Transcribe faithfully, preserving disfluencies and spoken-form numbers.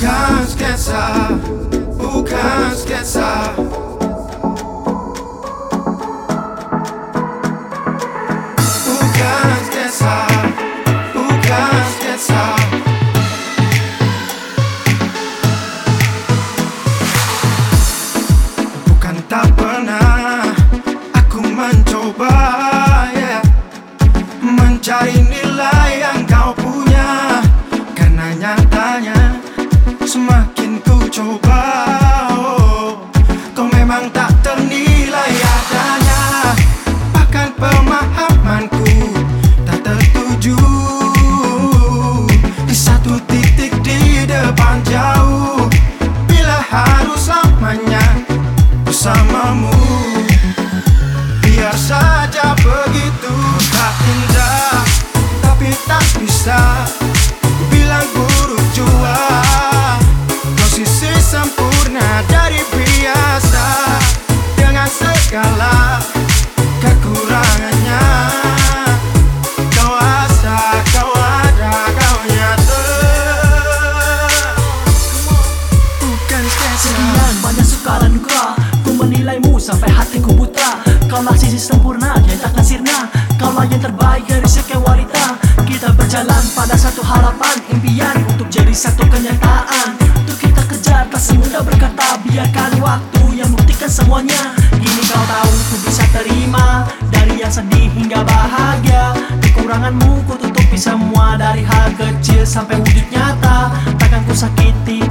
Bukan sketsa, bukan sketsa. Bukan sketsa, bukan sketsa. Bukan tak pernah aku mencoba, yeah, mencari nilai yang kau punya. Karena nyatanya semakin ku coba, oh, kau memang tak ternilai adanya. Bahkan pemahamanku tak tertuju di satu titik di depan jauh. Bila harus lamanya bersamamu, biar saja begitu. Tak indah tapi tak bisa ku bilang buruk jua. Kau sisi sempurna dari biasa, dengan segala kekurangannya. Kau asa, kau ada, kau nyata. Bukan sketsa. Sekian banyak suka dan duka, ku menilaimu sampai hatiku buta. Kaulah sisi sempurna yang takkan sirna, kaulah yang terbaik dari sekian wanita. Kita berjalan pada satu harapan, impian untuk jadi satu kenyataan. Untuk kita kejar tak semudah berkata, biarkan waktu yang buktikan semuanya. Kini kau tahu ku bisa terima, dari yang sedih hingga bahagia. Kekuranganmu ku tutupi semua, dari hal kecil sampai wujud nyata. Takkan ku sakiti